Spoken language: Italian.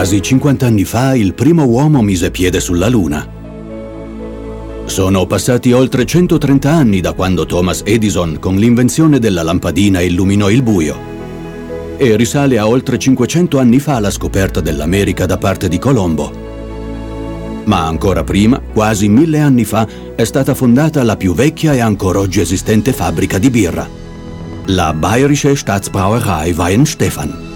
Quasi 50 anni fa il primo uomo mise piede sulla Luna. Sono passati oltre 130 anni da quando Thomas Edison con l'invenzione della lampadina illuminò il buio. E risale a oltre 500 anni fa la scoperta dell'America da parte di Colombo. Ma ancora prima, quasi 1000 anni fa, è stata fondata la più vecchia e ancora oggi esistente fabbrica di birra, la Bayerische Staatsbrauerei Weihenstephan.